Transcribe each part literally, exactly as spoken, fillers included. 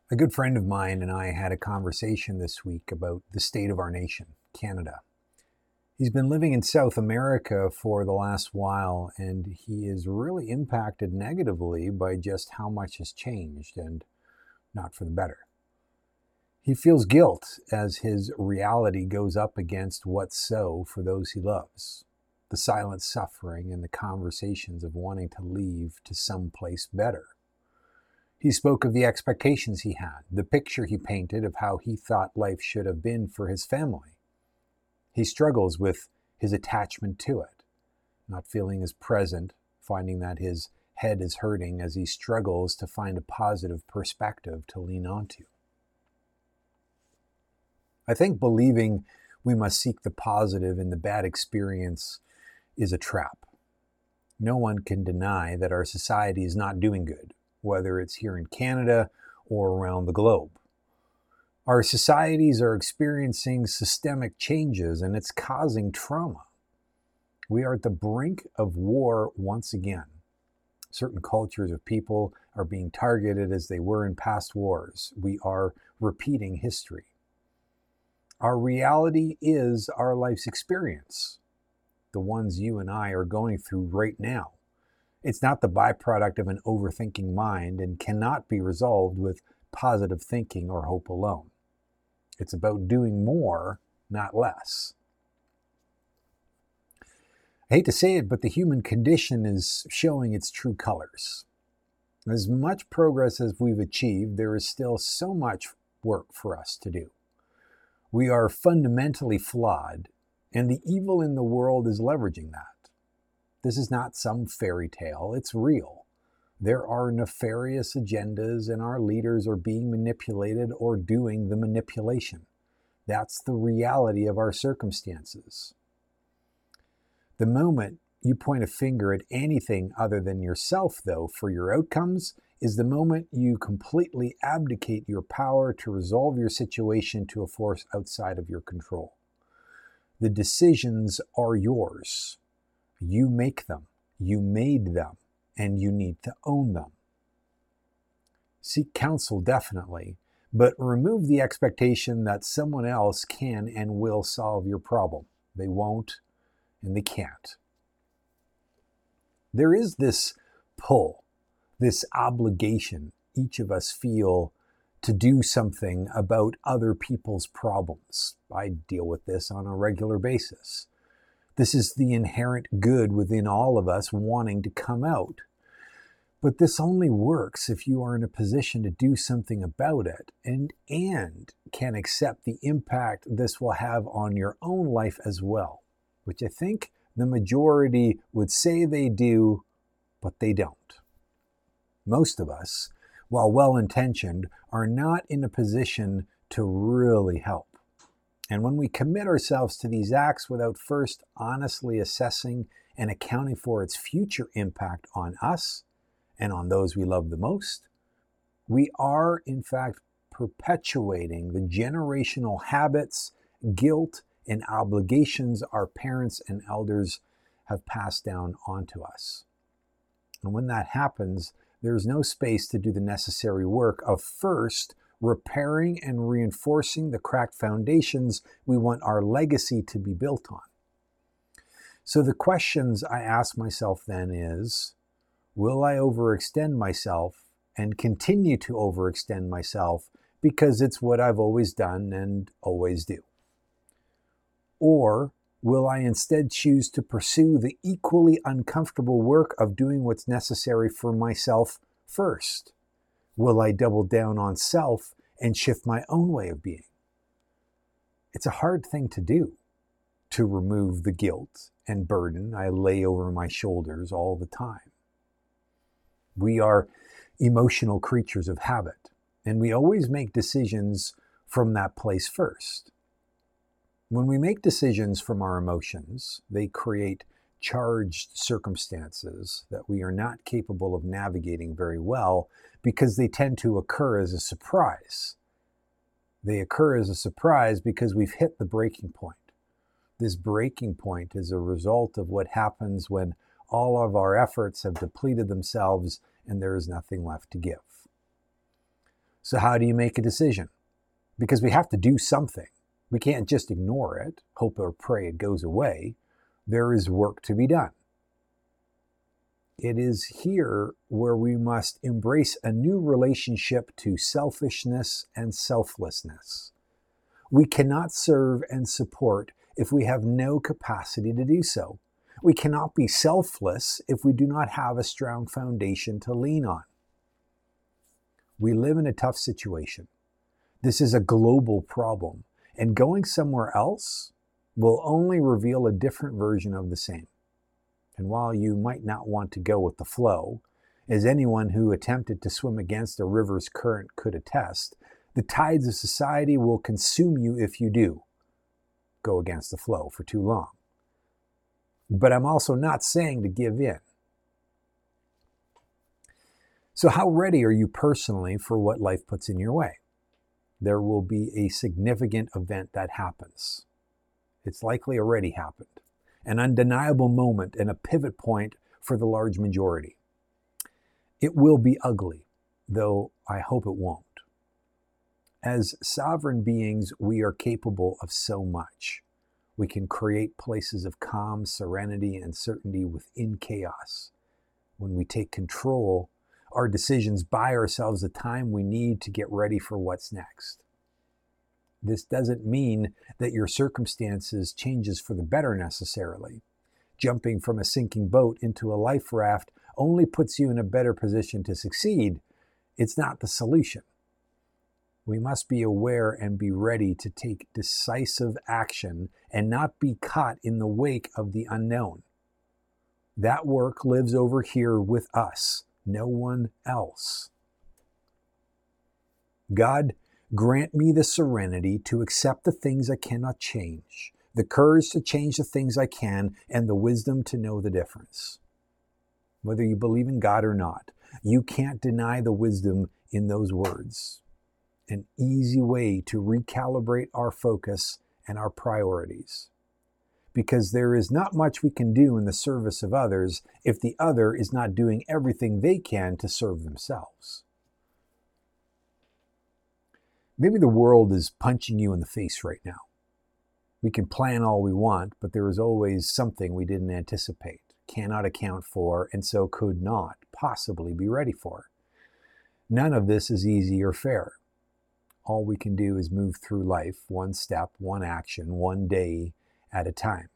A good friend of mine and I had a conversation this week about the state of our nation, Canada. He's been living in South America for the last while, and he is really impacted negatively by just how much has changed, and not for the better. He feels guilt as his reality goes up against what's so for those he loves. The silent suffering and the conversations of wanting to leave to someplace better. He spoke of the expectations he had, the picture he painted of how he thought life should have been for his family. He struggles with his attachment to it, not feeling as present, finding that his head is hurting as he struggles to find a positive perspective to lean onto. I think believing we must seek the positive in the bad experience is a trap. No one can deny that our society is not doing good, whether it's here in Canada or around the globe. Our societies are experiencing systemic changes and it's causing trauma. We are at the brink of war once again. Certain cultures of people are being targeted as they were in past wars. We are repeating history. Our reality is our life's experience, the ones you and I are going through right now. It's not the byproduct of an overthinking mind and cannot be resolved with positive thinking or hope alone. It's about doing more, not less. I hate to say it, but the human condition is showing its true colors. As much progress as we've achieved, there is still so much work for us to do. We are fundamentally flawed, and the evil in the world is leveraging that. This is not some fairy tale, it's real. There are nefarious agendas and our leaders are being manipulated or doing the manipulation. That's the reality of our circumstances. The moment you point a finger at anything other than yourself, though, for your outcomes, is the moment you completely abdicate your power to resolve your situation to a force outside of your control. The decisions are yours. You make them, you made them, and you need to own them. Seek counsel, definitely, but remove the expectation that someone else can and will solve your problem. They won't, and they can't. There is this pull, this obligation each of us feel to do something about other people's problems. I deal with this on a regular basis. This is the inherent good within all of us wanting to come out. But this only works if you are in a position to do something about it and, and can accept the impact this will have on your own life as well, which I think the majority would say they do, but they don't. Most of us, while well-intentioned, are not in a position to really help. And when we commit ourselves to these acts without first honestly assessing and accounting for its future impact on us and on those we love the most, we are in fact perpetuating the generational habits, guilt, and obligations our parents and elders have passed down onto us. And when that happens, there's no space to do the necessary work of first repairing and reinforcing the cracked foundations we want our legacy to be built on. So the questions I ask myself then is, will I overextend myself and continue to overextend myself because it's what I've always done and always do? Or will I instead choose to pursue the equally uncomfortable work of doing what's necessary for myself first? Will I double down on self and shift my own way of being? It's a hard thing to do, to remove the guilt and burden I lay over my shoulders all the time. We are emotional creatures of habit, and we always make decisions from that place first. When we make decisions from our emotions, they create charged circumstances that we are not capable of navigating very well because they tend to occur as a surprise. They occur as a surprise because we've hit the breaking point. This breaking point is a result of what happens when all of our efforts have depleted themselves and there is nothing left to give. So how do you make a decision? Because we have to do something. We can't just ignore it, hope or pray it goes away. There is work to be done. It is here where we must embrace a new relationship to selfishness and selflessness. We cannot serve and support if we have no capacity to do so. We cannot be selfless if we do not have a strong foundation to lean on. We live in a tough situation. This is a global problem, and going somewhere else will only reveal a different version of the same. And while you might not want to go with the flow, as anyone who attempted to swim against a river's current could attest, the tides of society will consume you if you do go against the flow for too long. But I'm also not saying to give in. So how ready are you personally for what life puts in your way? There will be a significant event that happens. It's likely already happened. An undeniable moment and a pivot point for the large majority. It will be ugly, though I hope it won't. As sovereign beings, we are capable of so much. We can create places of calm, serenity, and certainty within chaos. When we take control, our decisions buy ourselves the time we need to get ready for what's next. This doesn't mean that your circumstances changes for the better necessarily. Jumping from a sinking boat into a life raft only puts you in a better position to succeed. It's not the solution. We must be aware and be ready to take decisive action and not be caught in the wake of the unknown. That work lives over here with us, no one else. God, grant me the serenity to accept the things I cannot change, the courage to change the things I can, and the wisdom to know the difference. Whether you believe in God or not, you can't deny the wisdom in those words. An easy way to recalibrate our focus and our priorities. Because there is not much we can do in the service of others if the other is not doing everything they can to serve themselves. Maybe the world is punching you in the face right now. We can plan all we want, but there is always something we didn't anticipate, cannot account for, and so could not possibly be ready for. None of this is easy or fair. All we can do is move through life, one step, one action, one day at a time.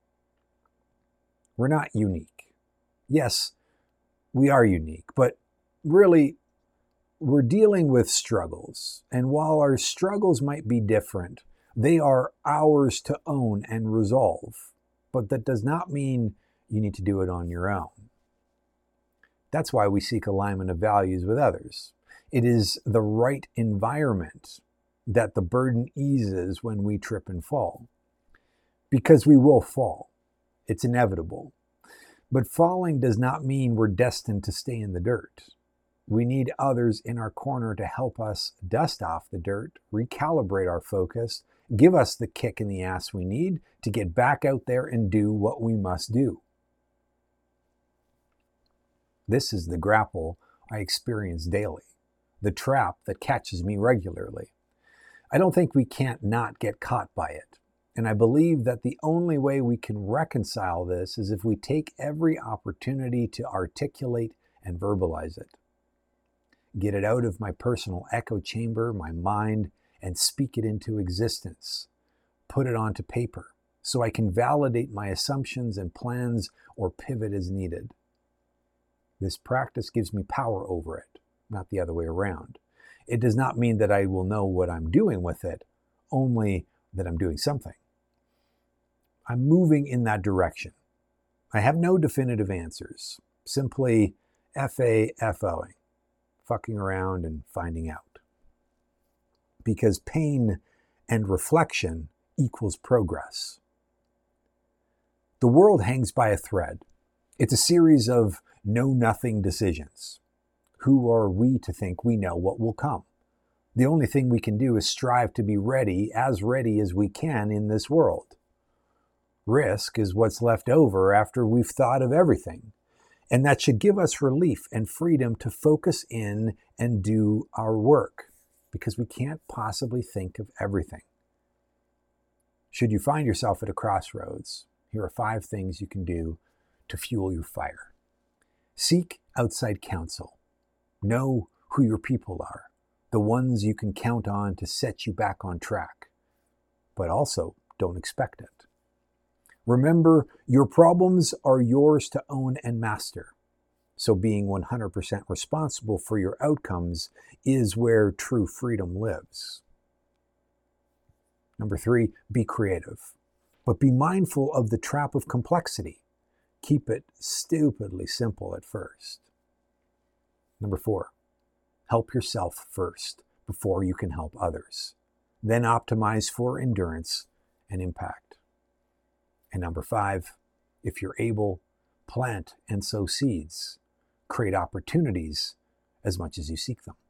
We're not unique. Yes, we are unique, but really, we're dealing with struggles. And while our struggles might be different, they are ours to own and resolve. But that does not mean you need to do it on your own. That's why we seek alignment of values with others. It is the right environment that the burden eases when we trip and fall. Because we will fall. It's inevitable. But falling does not mean we're destined to stay in the dirt. We need others in our corner to help us dust off the dirt, recalibrate our focus, give us the kick in the ass we need to get back out there and do what we must do. This is the grapple I experience daily, the trap that catches me regularly. I don't think we can't not get caught by it. And I believe that the only way we can reconcile this is if we take every opportunity to articulate and verbalize it. Get it out of my personal echo chamber, my mind, and speak it into existence. Put it onto paper so I can validate my assumptions and plans or pivot as needed. This practice gives me power over it, not the other way around. It does not mean that I will know what I'm doing with it, only that I'm doing something. I'm moving in that direction. I have no definitive answers, simply F A F O ing, fucking around and finding out. Because pain and reflection equals progress. The world hangs by a thread. It's a series of know-nothing decisions. Who are we to think we know what will come? The only thing we can do is strive to be ready, as ready as we can in this world. Risk is what's left over after we've thought of everything. And that should give us relief and freedom to focus in and do our work. because we can't possibly think of everything. Should you find yourself at a crossroads, here are five things you can do to fuel your fire. Seek outside counsel. Know who your people are, the ones you can count on to set you back on track, but also don't expect it. Remember, your problems are yours to own and master. So being one hundred percent responsible for your outcomes is where true freedom lives. Number three, be creative, but be mindful of the trap of complexity. Keep it stupidly simple at first. Number four, help yourself first before you can help others. Then optimize for endurance and impact. And number five, if you're able, plant and sow seeds. Create opportunities as much as you seek them.